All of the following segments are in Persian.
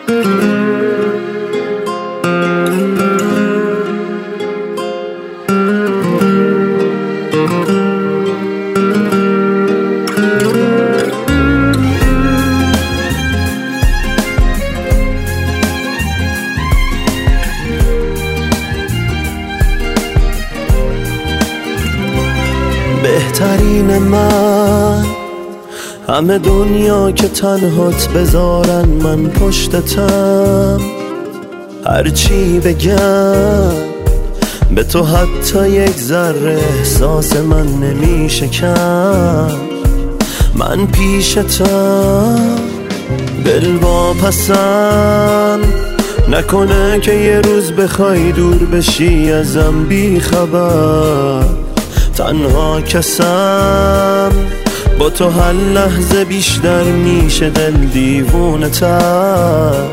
بهترین من همه دنیا که تنهات بذارن من پشتتم، هرچی بگم به تو حتی یک ذره احساس من نمیشه کم. من پیشتم دل واپسم، نکنه که یه روز بخوای دور بشی ازم بی خبر. تنها کسم با تو هر لحظه بیشتر میشه دل دیوونتم.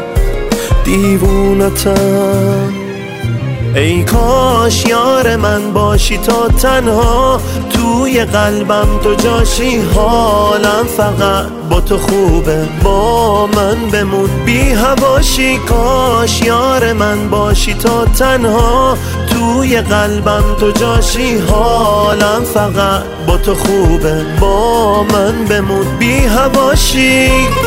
ای کاش یار من باشی تا تنها توی قلبم تو جاشی. حالم فقط با تو خوبه، با من بمون بی هواشی. کاش یار من باشی تا تنها توی قلبم تو جاشی. حالم فقط با تو خوبه، با من بمون بی هواشی.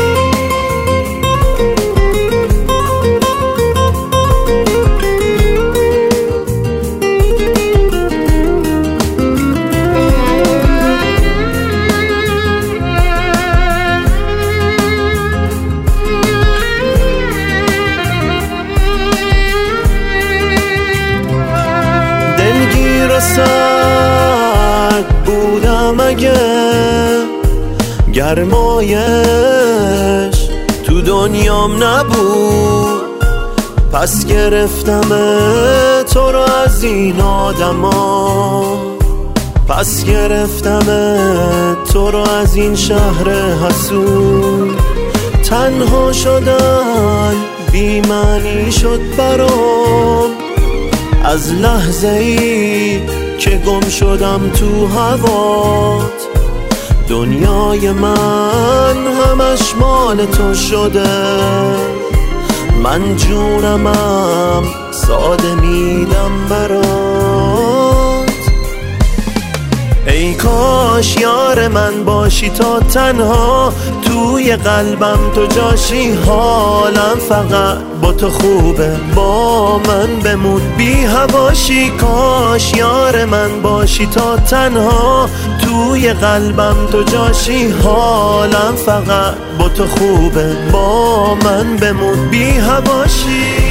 دلگیر سرد بودم اگه گرمایش تو دنیام نبود، پس گرفتم تو رو از این آدما. پس گرفتم تو رو از این شهر حسود. تنها شدن بی معنی شد برام، از لحظه ای که گم شدم تو هوات. دنیای من همش مال تو شده، من جونمم ساده میدم برات. ای کاش یار من باشی تا تنها توی قلبم تو جاشی. حالم فقط با تو خوبه، با من بمون بی هواشی. کاش یار من باشی تا تنها توی قلبم تو جاشی. حالم فقط با تو خوبه، با من بمون بی هواشی.